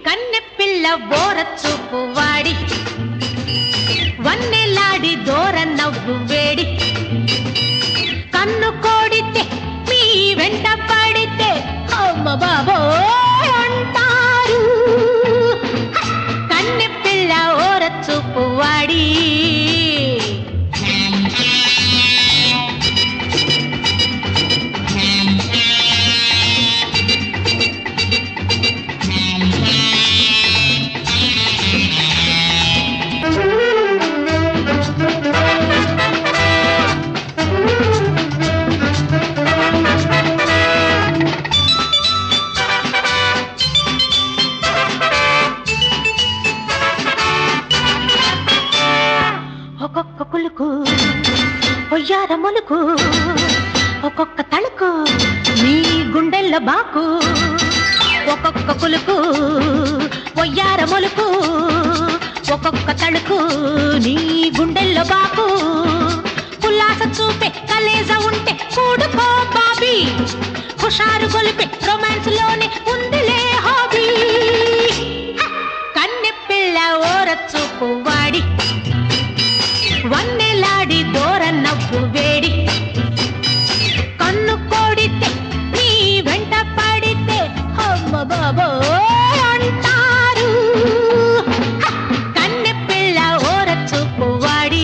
కన్నె పిల్ల బోర చూపు వాడి వన్నెలాడి దూర నవ్వు వేడి కన్ను కోడితే మీ వెంట పడితే అమ్మ బాబో అంటారు కన్నె పిల్ల ఓర చూపు వాడి ఒక్కొక్క కులుకు పొయ్యార మొలుకు ఒక్కొక్క తళుకు నీ గుండెల్లో బాకు ఒక్కొక్క కులుకు పొయ్యార మొలుకు ఒక్కొక్క తళుకు నీ గుండెల్లో బాకు ఉల్లాస చూపే కలేజ ఉంటే కూడుకో బాబీ హుషారు గొలిపే రొమాన్స్ లోనే ఉందిలే హాబీ కన్నె పిల్ల ఓర చూపు వాడి వన్నెలాడి దూర నవ్వు వేడి కన్ను కోడితే నీ వెంట పడితే అమ్మ బాబో అంటారు కన్నె పిల్ల ఓర చూపు వాడి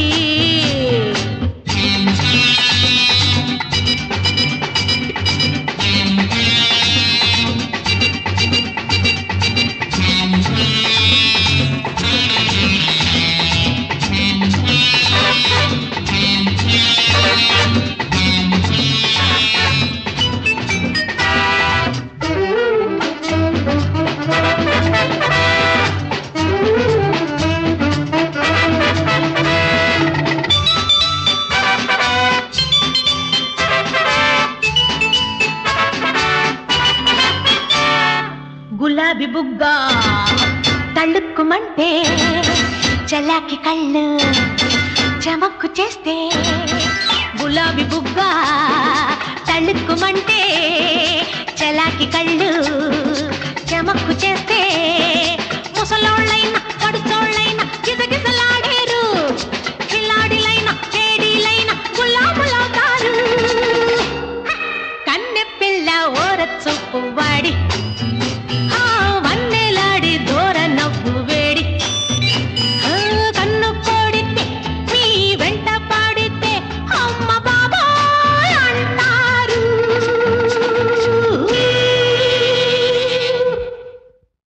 గులాబీ బుగ్గ తళుక్కుమంటే చలాకి కళ్ళు చమక్కు చేస్తే గులాబీ బుగ్గ తళుక్కుమంటే చలాకి కళ్ళు చమక్కు చేస్తే